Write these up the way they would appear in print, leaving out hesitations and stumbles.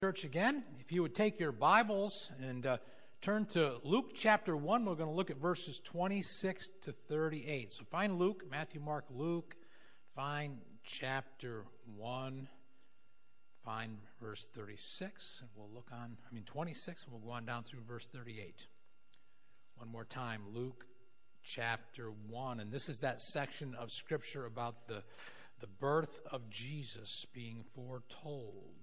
Church again. If you would take your Bibles and turn to Luke chapter 1, we're going to look at verses 26 to 38. So find Luke, Matthew, Mark, Luke, find chapter 1, find verse 36, and we'll look on, 26, and we'll go on down through verse 38. One more time, Luke chapter 1, and this is that section of Scripture about the birth of Jesus being foretold.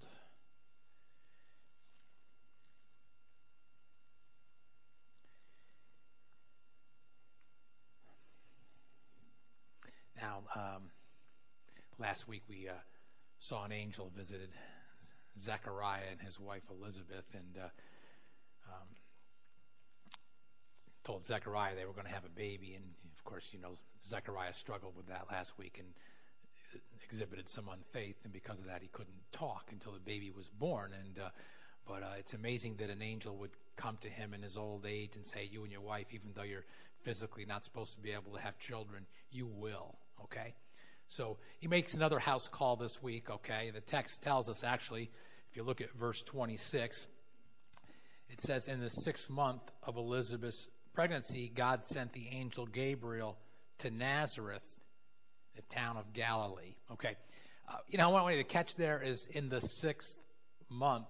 Now, last week we saw an angel visited Zechariah and his wife Elizabeth and told Zechariah they were going to have a baby. And, of course, Zechariah struggled with that last week and exhibited some unfaith. And because of that, he couldn't talk until the baby was born. But it's amazing that an angel would come to him in his old age and say, you and your wife, even though you're physically not supposed to be able to have children, you will. Okay? So he makes another house call this week, okay? The text tells us, actually, if you look at verse 26, it says, in the 6th month of Elizabeth's pregnancy, God sent the angel Gabriel to Nazareth, the town of Galilee. Okay. What I want you to catch there is in the 6th month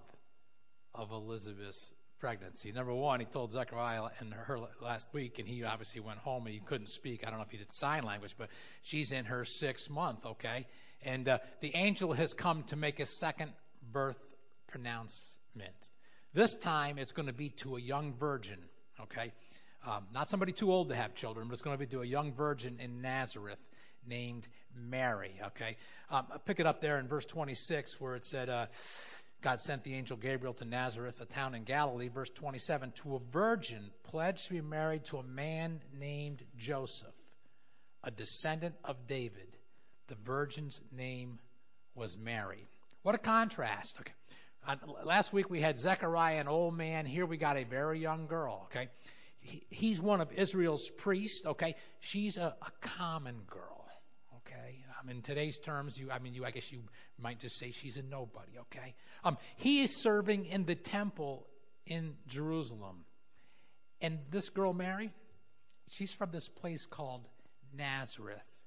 of Elizabeth's pregnancy. Number one, he told Zechariah and her last week, and he obviously went home and he couldn't speak. I don't know if he did sign language, but she's in her 6th month, okay? And the angel has come to make a second birth pronouncement. This time it's going to be to a young virgin, okay? Not somebody too old to have children, but it's going to be to a young virgin in Nazareth named Mary, okay? Pick it up there in verse 26 where it said, God sent the angel Gabriel to Nazareth, a town in Galilee, verse 27, to a virgin pledged to be married to a man named Joseph, a descendant of David. The virgin's name was Mary. What a contrast. Okay. Last week we had Zechariah, an old man. Here we got a very young girl. Okay. He's one of Israel's priests. Okay. She's a common girl. Okay. In today's terms, I guess you might just say she's a nobody. Okay. He is serving in the temple in Jerusalem. And this girl, Mary, she's from this place called Nazareth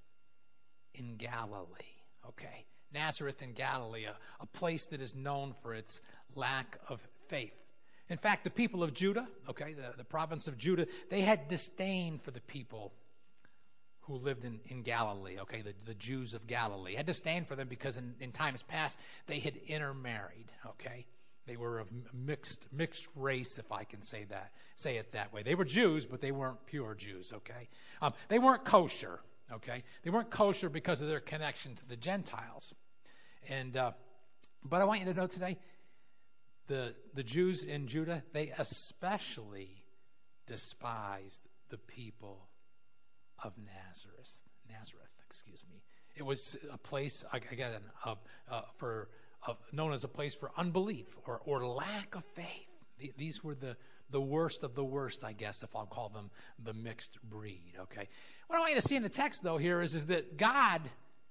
in Galilee. Okay. Nazareth in Galilee, a place that is known for its lack of faith. In fact, the people of Judah, okay, the province of Judah, they had disdain for the people who lived in Galilee, okay, the Jews of Galilee. Had disdain for them because in times past they had intermarried, okay. They were of mixed race, if I can say it that way. They were Jews, but they weren't pure Jews, okay. They weren't kosher, okay. They weren't kosher because of their connection to the Gentiles. And but I want you to know today, the Jews in Judah, they especially despised the people of Nazareth. It was a place, again, known as a place for unbelief or lack of faith. These were the worst of the worst, I guess, if I'll call them the mixed breed. Okay. What I want you to see in the text, though, here is that God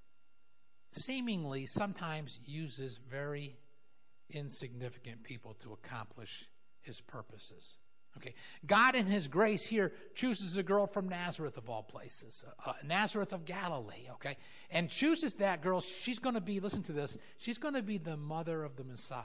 seemingly sometimes uses very insignificant people to accomplish His purposes. Okay, God in His grace here chooses a girl from Nazareth of all places, Nazareth of Galilee, okay, and chooses that girl. She's going to be, listen to this, she's going to be the mother of the Messiah,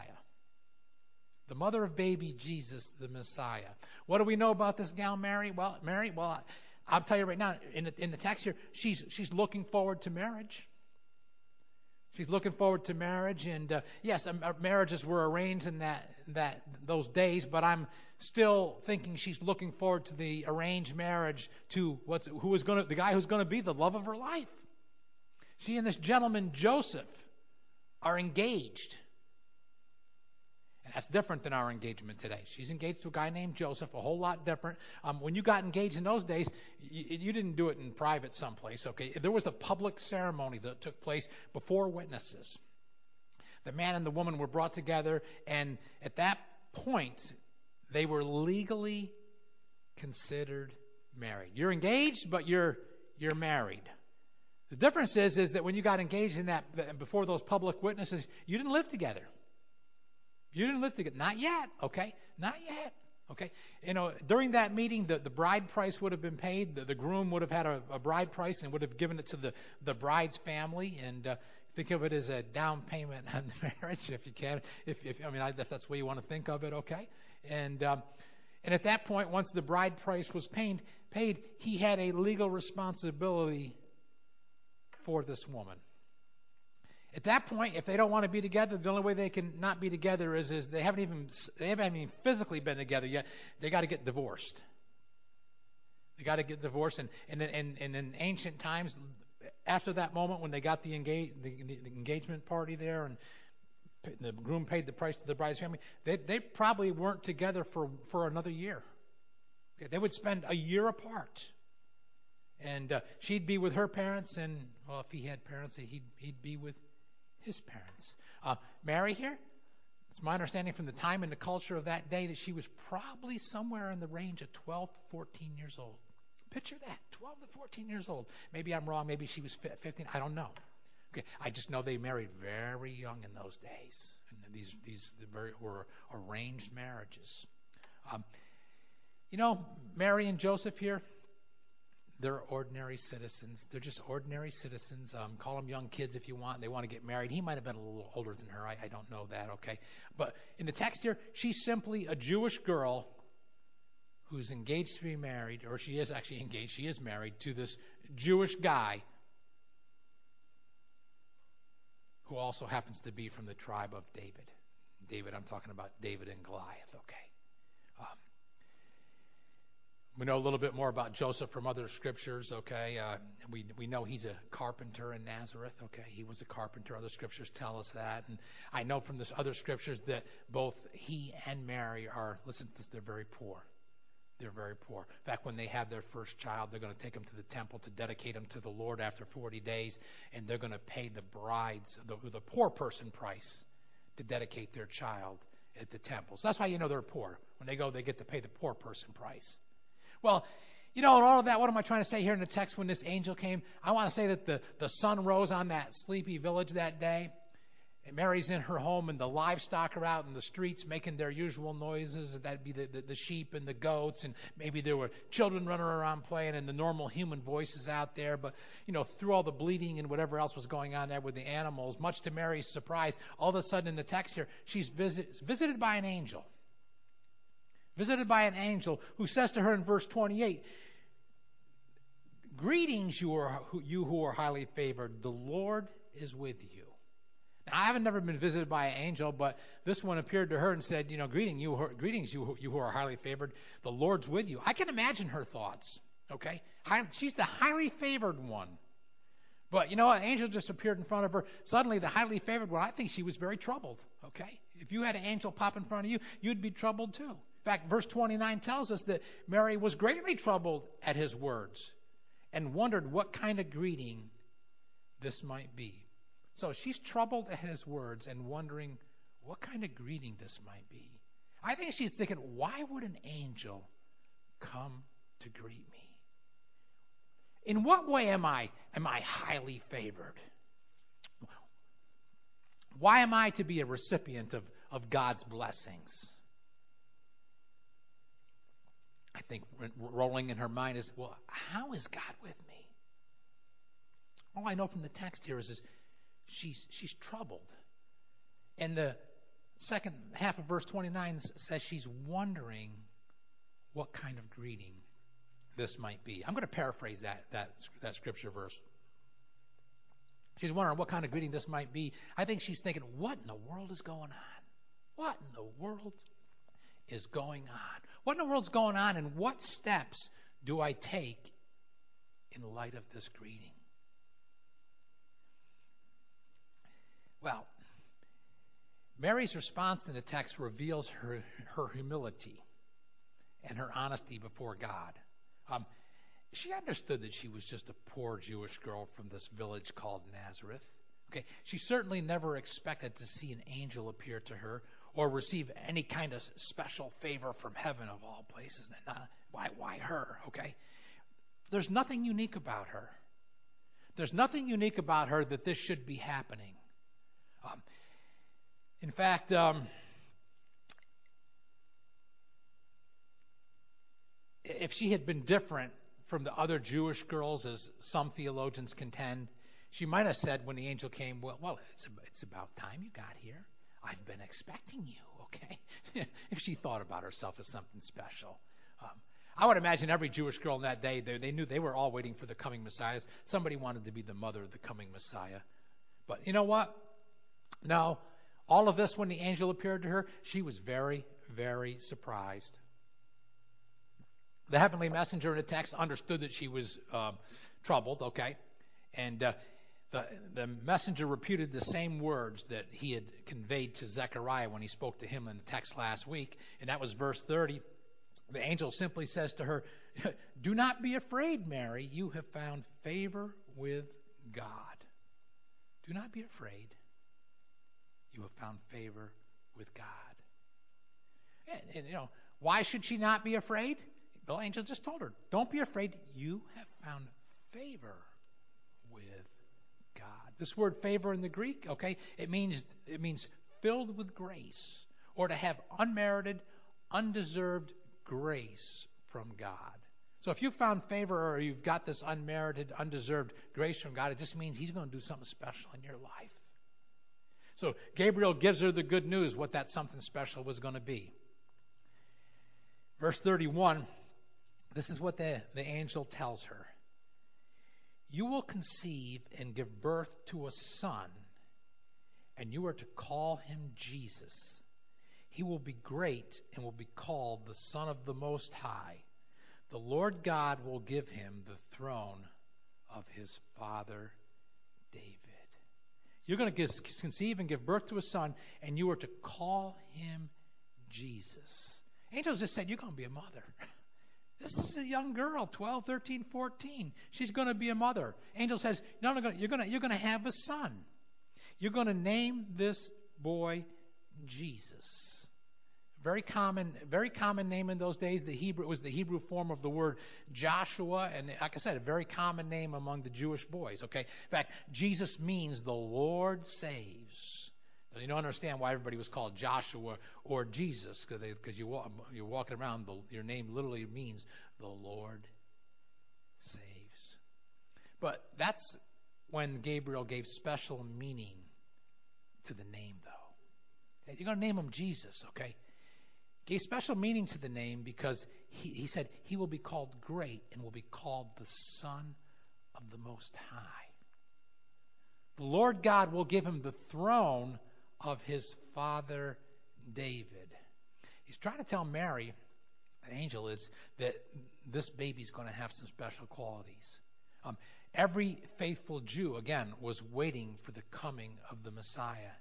the mother of baby Jesus, the Messiah. What do we know about this gal, Mary? Well, I'll tell you right now, in the text here, she's looking forward to marriage. She's looking forward to marriage, and yes, marriages were arranged in those days, but I'm still thinking she's looking forward to the arranged marriage to the guy who's going to be the love of her life. She and this gentleman Joseph are engaged, and that's different than our engagement today. She's engaged to a guy named Joseph, a whole lot different. When you got engaged in those days, you didn't do it in private someplace. Okay, there was a public ceremony that took place before witnesses. The man and the woman were brought together, and at that point, they were legally considered married. You're engaged, but you're married. The difference is that when you got engaged in that before those public witnesses, you didn't live together. You didn't live together. Not yet, okay? Not yet, okay? During that meeting, the bride price would have been paid. The groom would have had a bride price and would have given it to the bride's family. And think of it as a down payment on the marriage, if you can. If that's the way you want to think of it, okay? And at that point, once the bride price was paid, he had a legal responsibility for this woman. At that point, if they don't want to be together, the only way they can not be together is they haven't even physically been together yet. They got to get divorced. They got to get divorced. And in ancient times, after that moment when they got the engagement party there and the groom paid the price to the bride's family, they probably weren't together for another year. They would spend a year apart. And she'd be with her parents, and, well, if he had parents, he'd be with his parents. Mary here, it's my understanding from the time and the culture of that day that she was probably somewhere in the range of 12 to 14 years old. Picture that, 12 to 14 years old. Maybe I'm wrong. Maybe she was 15. I don't know. Okay, I just know they married very young in those days. And these were arranged marriages. Mary and Joseph here, they're ordinary citizens. They're just ordinary citizens. Call them young kids if you want. They want to get married. He might have been a little older than her. I don't know that, okay? But in the text here, she's simply a Jewish girl who's engaged to be married, or she is actually engaged. She is married to this Jewish guy who also happens to be from the tribe of David. David, I'm talking about David and Goliath, okay? We know a little bit more about Joseph from other scriptures, okay? We know he's a carpenter in Nazareth, okay? He was a carpenter. Other scriptures tell us that. And I know from this other scriptures that both he and Mary they're very poor. They're very poor. In fact, when they have their first child, they're going to take him to the temple to dedicate him to the Lord after 40 days, and they're going to pay the bride's, the poor person price to dedicate their child at the temple. So that's why you know they're poor. When they go, they get to pay the poor person price. Well, in all of that, what am I trying to say here in the text when this angel came? I want to say that the sun rose on that sleepy village that day. And Mary's in her home, and the livestock are out in the streets making their usual noises. That'd be the sheep and the goats, and maybe there were children running around playing, and the normal human voices out there. But, through all the bleating and whatever else was going on there with the animals, much to Mary's surprise, all of a sudden in the text here, she's visited by an angel. Visited by an angel who says to her in verse 28, "Greetings, you who are highly favored. The Lord is with you." Now, I haven't never been visited by an angel, but this one appeared to her and said, "Greetings, you who are highly favored. The Lord's with you." I can imagine her thoughts, okay? She's the highly favored one. But an angel just appeared in front of her. Suddenly, the highly favored one, I think she was very troubled, okay? If you had an angel pop in front of you, you'd be troubled too. In fact, verse 29 tells us that Mary was greatly troubled at his words and wondered what kind of greeting this might be. So she's troubled at his words and wondering what kind of greeting this might be. I think she's thinking, why would an angel come to greet me? In what way am I highly favored? Why am I to be a recipient of God's blessings? I think rolling in her mind is, well, how is God with me? All I know from the text here is she's troubled. And the second half of verse 29 says she's wondering what kind of greeting this might be. I'm going to paraphrase that scripture verse. She's wondering what kind of greeting this might be. I think she's thinking, what in the world is going on? What in the world is going on? What in the world's going on, and what steps do I take in light of this greeting? Well, Mary's response in the text reveals her humility and her honesty before God. She understood that she was just a poor Jewish girl from this village called Nazareth. Okay, she certainly never expected to see an angel appear to her or receive any kind of special favor from heaven of all places. Why her? Okay, there's nothing unique about her. There's nothing unique about her that this should be happening. In fact, if she had been different from the other Jewish girls, as some theologians contend, she might have said when the angel came, well, it's about time you got here. I've been expecting you, okay? If she thought about herself as something special. I would imagine every Jewish girl in that day, they knew they were all waiting for the coming Messiah. Somebody wanted to be the mother of the coming Messiah. But you know what? No, all of this, when the angel appeared to her, she was very, very surprised. The heavenly messenger in the text understood that she was troubled, okay? And the messenger repeated the same words that he had conveyed to Zechariah when he spoke to him in the text last week, and that was verse 30. The angel simply says to her, "Do not be afraid, Mary. You have found favor with God." Do not be afraid. You have found favor with God. And why should she not be afraid? The angel just told her, don't be afraid. You have found favor with God. This word favor in the Greek, okay, it means filled with grace, or to have unmerited, undeserved grace from God. So if you found favor or you've got this unmerited, undeserved grace from God, it just means He's going to do something special in your life. So Gabriel gives her the good news, what that something special was going to be. Verse 31, this is what the angel tells her. You will conceive and give birth to a son, and you are to call him Jesus. He will be great and will be called the Son of the Most High. The Lord God will give him the throne of his father David. You're going to conceive and give birth to a son, and you are to call him Jesus. Angels just said, you're going to be a mother. This is a young girl, 12, 13, 14. She's going to be a mother. Angel says, no, you're going to have a son. You're going to name this boy Jesus. Very common name in those days. It was the Hebrew form of the word Joshua, and like I said, a very common name among the Jewish boys. Okay, in fact, Jesus means the Lord saves. Now, you don't understand why everybody was called Joshua or Jesus, because you're walking around. Your name literally means the Lord saves. But that's when Gabriel gave special meaning to the name, though. You're going to name him Jesus, okay? Gave special meaning to the name because he said he will be called great and will be called the Son of the Most High. The Lord God will give him the throne of his father David. He's trying to tell Mary, the angel is, that this baby's going to have some special qualities. Every faithful Jew, again, was waiting for the coming of the Messiah.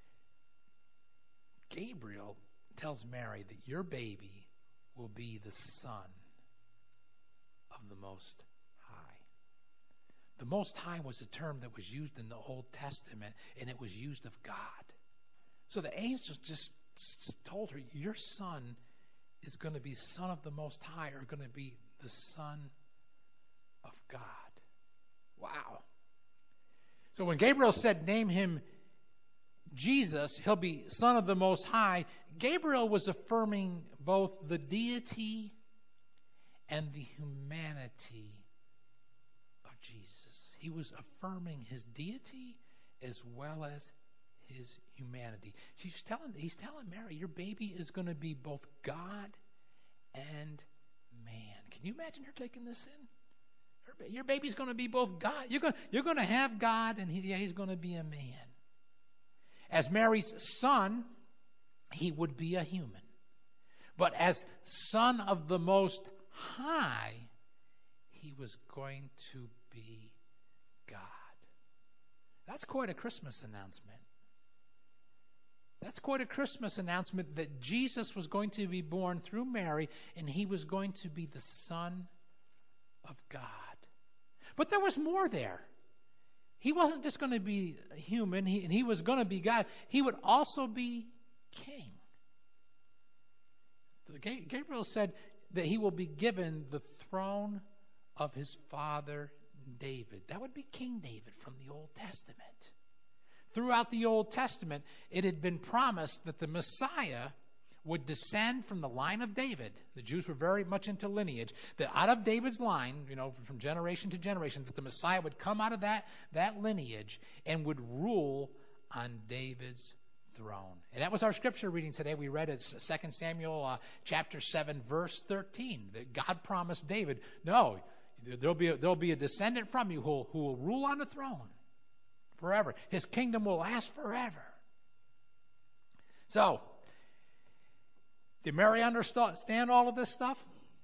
Gabriel tells Mary that your baby will be the Son of the Most High. The Most High was a term that was used in the Old Testament, and it was used of God. So the angel just told her, your son is going to be Son of the Most High, or going to be the Son of God. Wow. So when Gabriel said, name him Jesus, he'll be Son of the Most High, Gabriel was affirming both the deity and the humanity of Jesus. He was affirming his deity as well as his humanity. He's telling Mary, your baby is going to be both God and man. Can you imagine her taking this in? Your baby's going to be both God. You're going to have God, and he's going to be a man. As Mary's son, he would be a human. But as Son of the Most High, he was going to be God. That's quite a Christmas announcement. That's quite a Christmas announcement that Jesus was going to be born through Mary, and he was going to be the Son of God. But there was more there. He wasn't just going to be human, and he was going to be God. He would also be king. Gabriel said that he will be given the throne of his father David. That would be King David from the Old Testament. Throughout the Old Testament, it had been promised that the Messiah would descend from the line of David. The Jews were very much into lineage. That out of David's line, from generation to generation, that the Messiah would come out of that lineage and would rule on David's throne. And that was our scripture reading today. We read it 2 Samuel chapter 7, verse 13. That God promised David, no, there'll be a descendant from you who will rule on the throne forever. His kingdom will last forever. So, did Mary understand all of this stuff?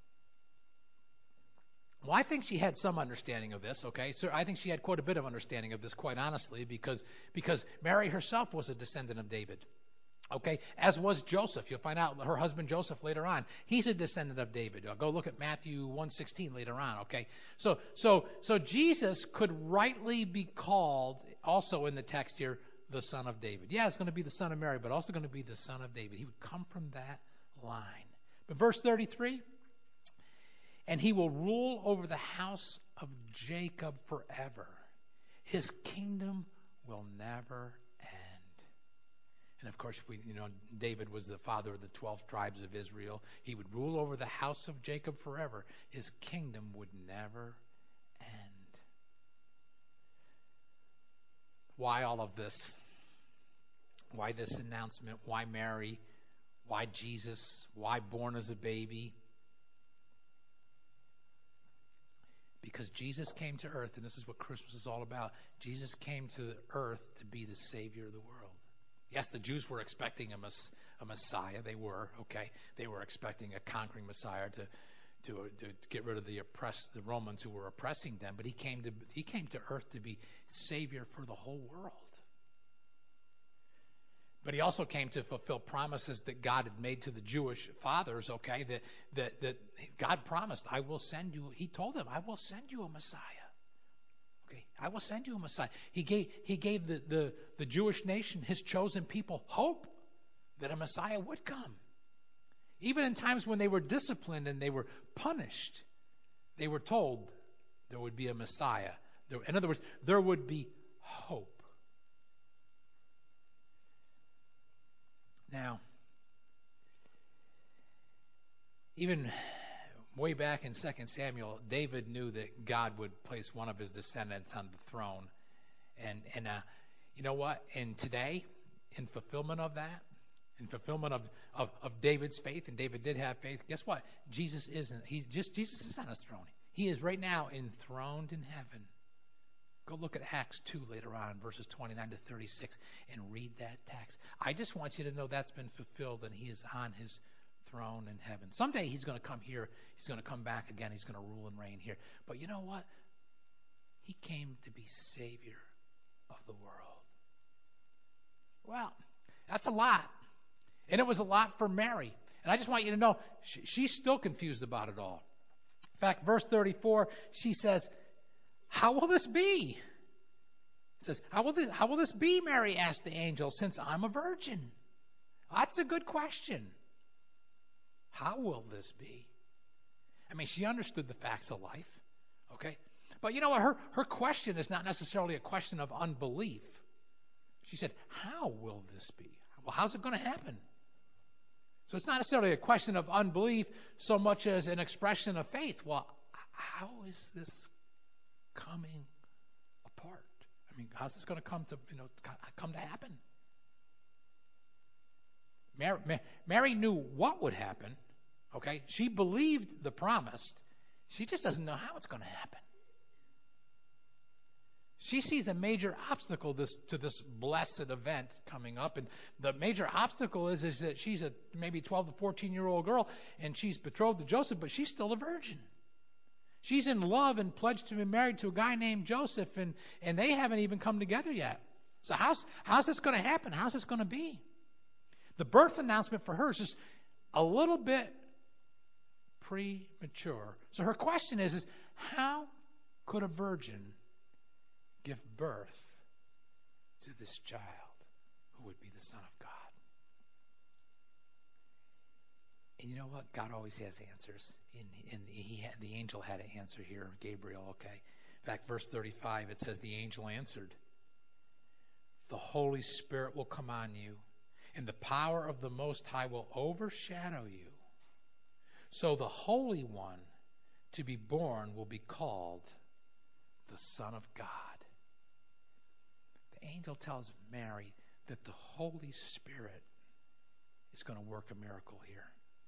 Well, I think she had some understanding of this, okay? So I think she had quite a bit of understanding of this, quite honestly, because Mary herself was a descendant of David, okay? As was Joseph. You'll find out her husband Joseph later on. He's a descendant of David. Go look at Matthew 1:16 later on, okay? So Jesus could rightly be called, also in the text here, the son of David. Yeah, it's going to be the son of Mary, but also going to be the son of David. He would come from that line. But verse 33, and he will rule over the house of Jacob forever. His kingdom will never end. And of course, David was the father of the 12 tribes of Israel. He would rule over the house of Jacob forever. His kingdom would never end. Why all of this? Why this announcement? Why Mary? Why Jesus? Why born as a baby? Because Jesus came to earth, and this is what Christmas is all about. Jesus came to the earth to be the Savior of the world. Yes, the Jews were expecting a Messiah. They were, okay. They were expecting a conquering Messiah to get rid of the Romans who were oppressing them. But he came to earth to be Savior for the whole world. But he also came to fulfill promises that God had made to the Jewish fathers, okay, that God promised, I will send you. He told them, I will send you a Messiah. Okay, I will send you a Messiah. He gave the Jewish nation, his chosen people, hope that a Messiah would come. Even in times when they were disciplined and they were punished, they were told there would be a Messiah. In other words, there would be hope. Now, even way back in 2 Samuel, David knew that God would place one of his descendants on the throne. And you know what? And today, in fulfillment of that, in fulfillment of David's faith, and David did have faith, guess what? Jesus isn't. Jesus is on his throne. He is right now enthroned in heaven. Go look at Acts 2 later on, verses 29 to 36, and read that text. I just want you to know that's been fulfilled, and he is on his throne in heaven. Someday he's going to come here. He's going to come back again. He's going to rule and reign here. But you know what? He came to be Savior of the world. Well, that's a lot. And it was a lot for Mary. And I just want you to know, she's still confused about it all. In fact, verse 34, she says, how will this be? It says, how will this be, Mary asked the angel, since I'm a virgin? That's a good question. How will this be? I mean, she understood the facts of life, okay? But you know what? Her question is not necessarily a question of unbelief. She said, how will this be? Well, how's it going to happen? So it's not necessarily a question of unbelief so much as an expression of faith. Well, how is this coming apart? I mean, how's this going to come to happen? Mary knew what would happen. Okay, she believed the promise. She just doesn't know how it's going to happen. She sees a major obstacle to this blessed event coming up, and the major obstacle is that she's a maybe 12 to 14-year-old girl, and she's betrothed to Joseph, but she's still a virgin. She's in love and pledged to be married to a guy named Joseph, and they haven't even come together yet. So how's this going to happen? How's this going to be? The birth announcement for her is just a little bit premature. So her question is how could a virgin give birth to this child who would be the Son of God? And you know what? God always has answers. The angel had an answer here, Gabriel, okay? In fact, verse 35, it says, the angel answered, the Holy Spirit will come on you, and the power of the Most High will overshadow you. So the Holy One to be born will be called the Son of God. The angel tells Mary that the Holy Spirit is going to work a miracle here.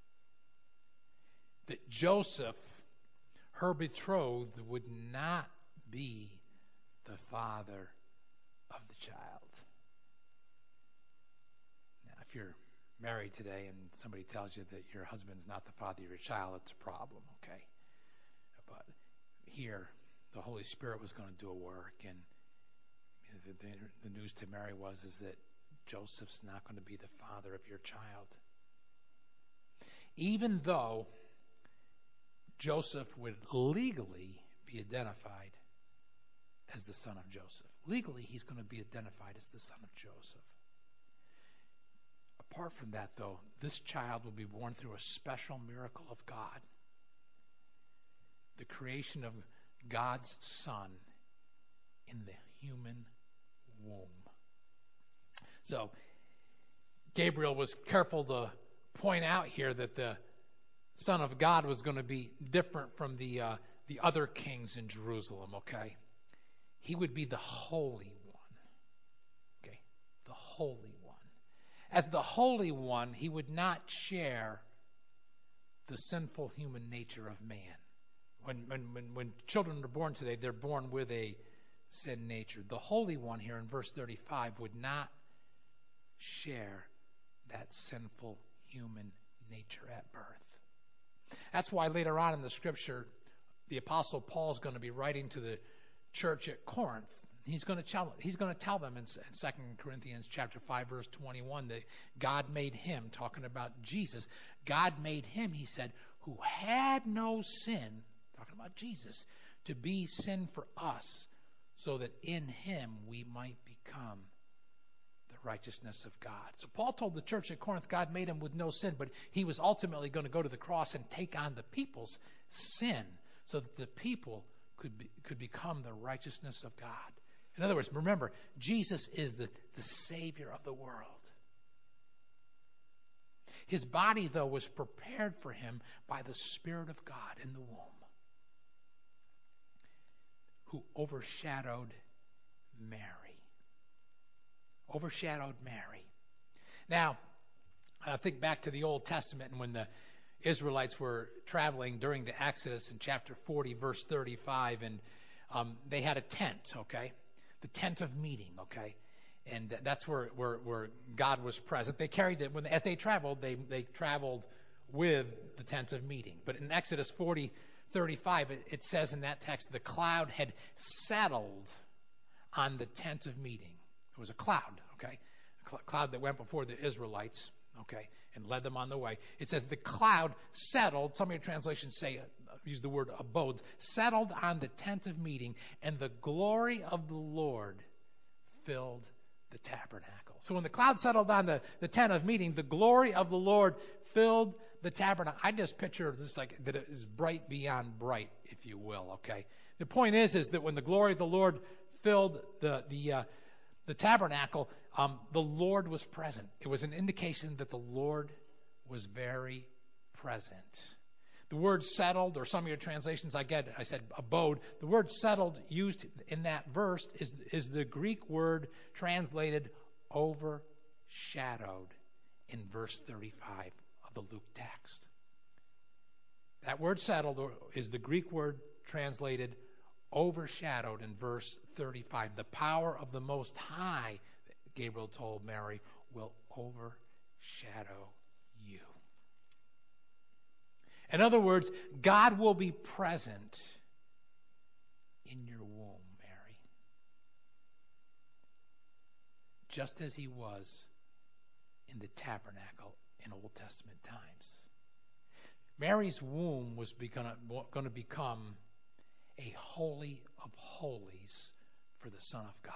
That Joseph, her betrothed, would not be the father of the child. Now, if you're married today and somebody tells you that your husband's not the father of your child, it's a problem, okay? But here, the Holy Spirit was going to do a work, and the news to Mary was that Joseph's not going to be the father of your child. Even though Joseph would legally be identified as the son of Joseph. Legally, he's going to be identified as the son of Joseph. Apart from that, though, this child will be born through a special miracle of God. The creation of God's Son in the human womb. So, Gabriel was careful to point out here that the Son of God was going to be different from the other kings in Jerusalem, okay? He would be the Holy One. Okay? The Holy One. As the Holy One, he would not share the sinful human nature of man. When children are born today, they're born with a sin nature. The Holy One here in verse 35 would not share that sinful human nature at birth. That's why later on in the Scripture, the Apostle Paul is going to be writing to the church at Corinth. He's going to tell them in 2 Corinthians chapter 5, verse 21, that God made him, talking about Jesus, God made him, he said, who had no sin, talking about Jesus, to be sin for us, so that in him we might become the righteousness of God. So Paul told the church at Corinth God made him with no sin, but he was ultimately going to go to the cross and take on the people's sin so that the people could become the righteousness of God. In other words, remember, Jesus is the Savior of the world. His body, though, was prepared for him by the Spirit of God in the womb, who overshadowed Mary. Overshadowed Mary. Now, I think back to the Old Testament and when the Israelites were traveling during the Exodus in chapter 40, verse 35, and they had a tent, okay? The tent of meeting, okay? And that's where God was present. They carried it, as they traveled, they traveled with the tent of meeting. But in Exodus 40, 35, it says in that text, the cloud had settled on the tent of meeting. It was a cloud, okay? A cloud that went before the Israelites, okay, and led them on the way. It says the cloud settled, some of your translations use the word abode, settled on the tent of meeting, and the glory of the Lord filled the tabernacle. So when the cloud settled on the tent of meeting, the glory of the Lord filled the tabernacle. I just picture this like that it is bright beyond bright, if you will, okay? The point is that when the glory of the Lord filled the tabernacle, the Lord was present. It was an indication that the Lord was very present. The word settled, or some of your translations, I said abode. The word settled used in that verse is the Greek word translated overshadowed in verse 35 of the Luke text. That word settled is the Greek word translated overshadowed in verse 35. The power of the Most High, Gabriel told Mary, will overshadow you. In other words, God will be present in your womb, Mary, just as he was in the tabernacle in Old Testament times. Mary's womb was going to become a holy of holies for the Son of God.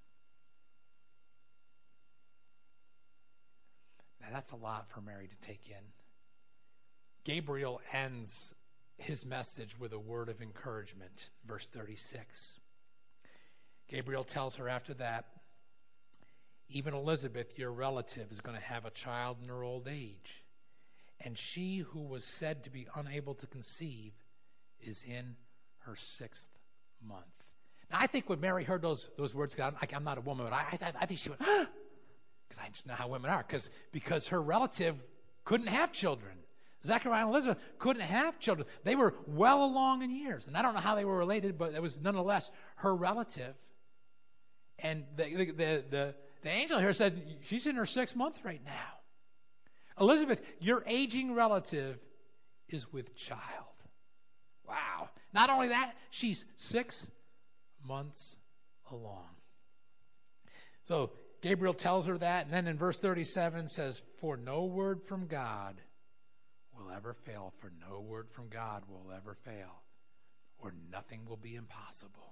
Now that's a lot for Mary to take in. Gabriel ends his message with a word of encouragement, verse 36. Gabriel tells her after that, Even Elizabeth, your relative, is going to have a child in her old age. And she who was said to be unable to conceive is in her 6th month. Now, I think when Mary heard those words, I'm not a woman, but I think she went, because I just know how women are, because her relative couldn't have children. Zechariah and Elizabeth couldn't have children. They were well along in years. And I don't know how they were related, but it was nonetheless her relative. And the angel here said, she's in her 6th month right now. Elizabeth, your aging relative is with child. Wow. Not only that, she's 6 months along. So Gabriel tells her that, and then in verse 37 says, for no word from God will ever fail, for no word from God will ever fail, or nothing will be impossible.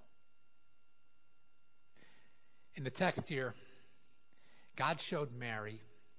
In the text here, God showed Mary,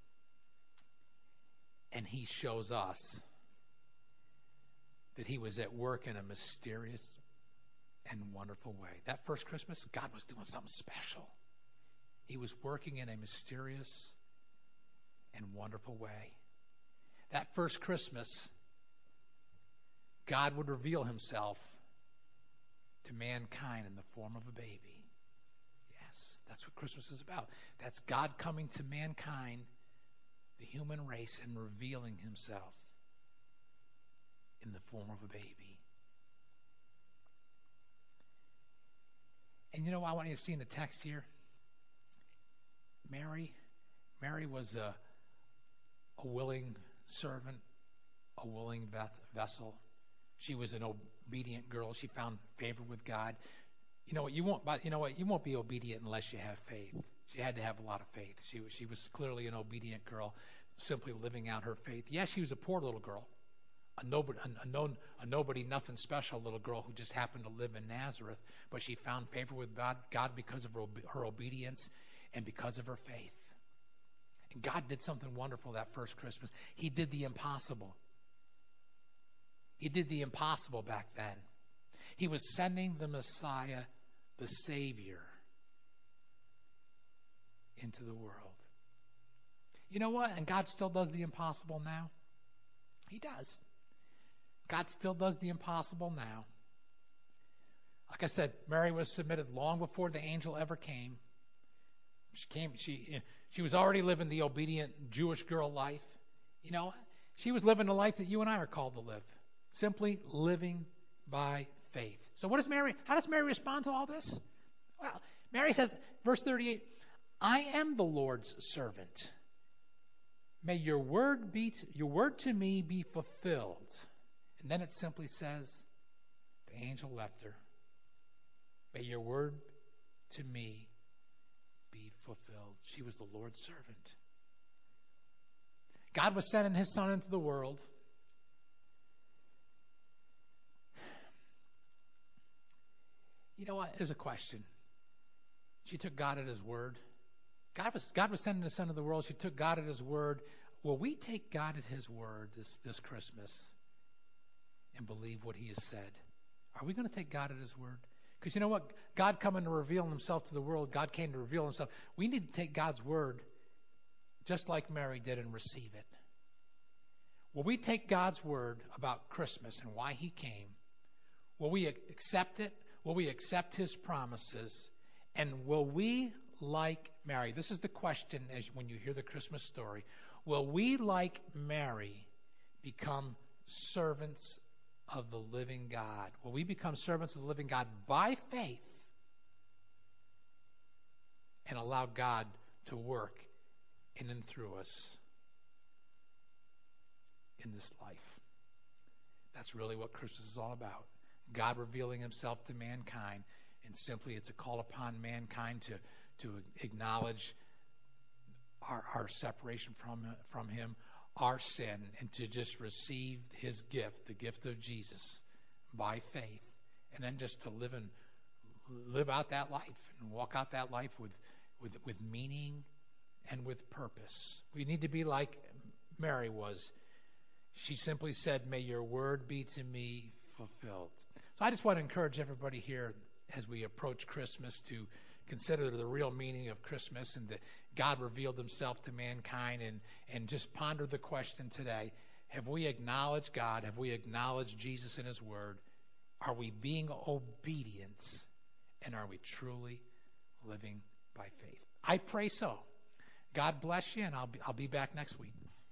and he shows us that he was at work in a mysterious and wonderful way. That first Christmas, God was doing something special. He was working in a mysterious and wonderful way. That first Christmas, God would reveal himself to mankind in the form of a baby. Yes, that's what Christmas is about. That's God coming to mankind, the human race, and revealing himself in the form of a baby. And you know what I want you to see in the text here? Mary was a willing servant, a willing vessel. She was an obedient girl. She found favor with God. You know what? You won't be obedient unless you have faith. She had to have a lot of faith. She was clearly an obedient girl, simply living out her faith. Yes, she was a poor little girl, a nobody, nothing special little girl who just happened to live in Nazareth, but she found favor with God because of her obedience and because of her faith. And God did something wonderful that first Christmas. He did the impossible. He did the impossible back then. He was sending the Messiah, the Savior, into the world. You know what? And God still does the impossible now. He does. God still does the impossible now. Like I said, Mary was submitted long before the angel ever came. She was already living the obedient Jewish girl life. You know, she was living the life that you and I are called to live. Simply living by faith. So how does Mary respond to all this? Well, Mary says, verse 38, I am the Lord's servant. May your word to me be fulfilled. And then it simply says, the angel left her. May your word to me be fulfilled. She was the Lord's servant. God was sending his son into the world. You know what? There's a question. She took God at his word. God was sending his son into the world. She took God at his word. Will we take God at his word this Christmas and believe what he has said? Are we going to take God at his word? Because you know what? God coming to reveal himself to the world, God came to reveal himself. We need to take God's word just like Mary did and receive it. Will we take God's word about Christmas and why he came? Will we accept it? Will we accept his promises? And will we, like Mary, this is the question when you hear the Christmas story, will we, like Mary, become servants of the living God? Will we become servants of the living God by faith and allow God to work in and through us in this life? That's really what Christmas is all about. God revealing himself to mankind, and simply it's a call upon mankind to acknowledge our separation from him, our sin, and to just receive his gift, the gift of Jesus, by faith, and then just to live out that life and walk out that life with meaning and with purpose. We need to be like Mary was. She simply said, may your word be to me fulfilled. So I just want to encourage everybody here as we approach Christmas to consider the real meaning of Christmas and that God revealed himself to mankind, and just ponder the question today, have we acknowledged God? Have we acknowledged Jesus and his word? Are we being obedient? And are we truly living by faith? I pray so. God bless you, and I'll be back next week.